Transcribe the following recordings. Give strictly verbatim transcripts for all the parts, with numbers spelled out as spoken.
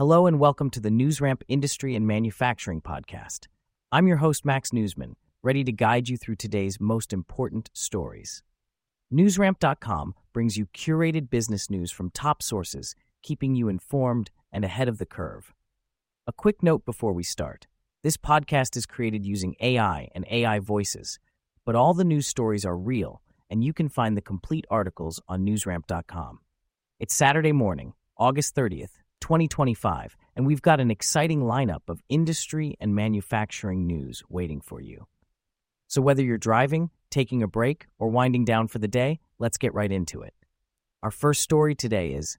Hello and welcome to the NewsRamp Industry and Manufacturing Podcast. I'm your host, Max Newsman, ready to guide you through today's most important stories. NewsRamp dot com brings you curated business news from top sources, keeping you informed and ahead of the curve. A quick note before we start. This podcast is created using A I and A I voices, but all the news stories are real, and you can find the complete articles on NewsRamp dot com. It's Saturday morning, August thirtieth, twenty twenty-five, and we've got an exciting lineup of industry and manufacturing news waiting for you. So whether you're driving, taking a break, or winding down for the day, let's get right into it. Our first story today is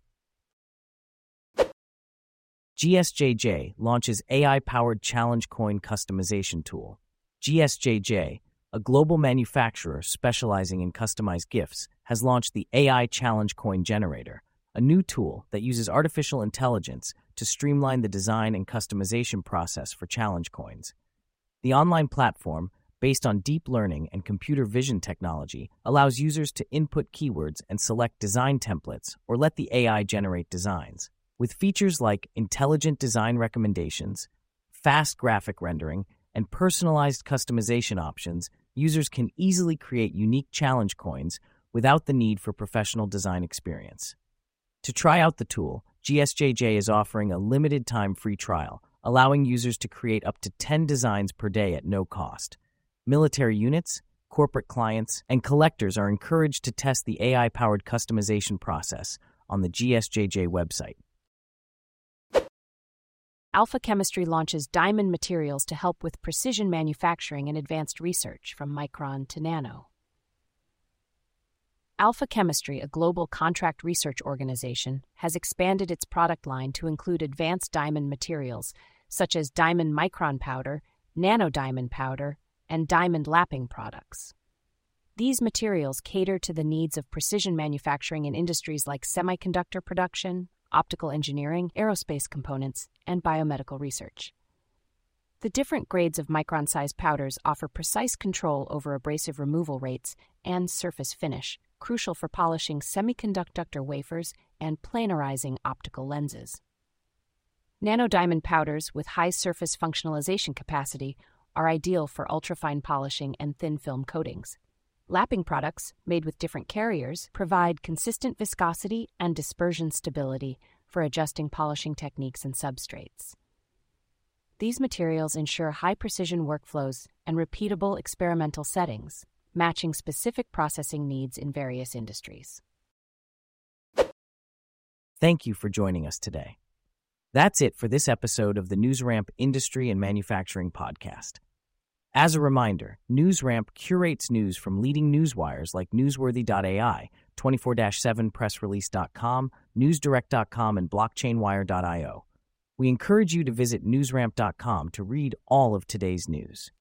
G S J J launches A I-powered challenge coin customization tool. G S J J, a global manufacturer specializing in customized gifts, has launched the A I Challenge Coin Generator, a new tool that uses artificial intelligence to streamline the design and customization process for challenge coins. The online platform, based on deep learning and computer vision technology, allows users to input keywords and select design templates or let the A I generate designs. With features like intelligent design recommendations, fast graphic rendering, and personalized customization options, users can easily create unique challenge coins without the need for professional design experience. To try out the tool, G S J J is offering a limited-time free trial, allowing users to create up to ten designs per day at no cost. Military units, corporate clients, and collectors are encouraged to test the A I-powered customization process on the G S J J website. Alpha Chemistry launches diamond materials to help with precision manufacturing and advanced research from micron to nano. Alpha Chemistry, a global contract research organization, has expanded its product line to include advanced diamond materials such as diamond micron powder, nanodiamond powder, and diamond lapping products. These materials cater to the needs of precision manufacturing in industries like semiconductor production, optical engineering, aerospace components, and biomedical research. The different grades of micron-sized powders offer precise control over abrasive removal rates and surface finish, crucial for polishing semiconductor wafers and planarizing optical lenses. Nanodiamond powders with high surface functionalization capacity are ideal for ultrafine polishing and thin film coatings. Lapping products, made with different carriers, provide consistent viscosity and dispersion stability for adjusting polishing techniques and substrates. These materials ensure high-precision workflows and repeatable experimental settings, matching specific processing needs in various industries. Thank you for joining us today. That's it for this episode of the NewsRamp Industry and Manufacturing Podcast. As a reminder, NewsRamp curates news from leading newswires like Newsworthy dot A I, twenty-four seven press release dot com, newsdirect dot com, and blockchain wire dot io. We encourage you to visit newsramp dot com to read all of today's news.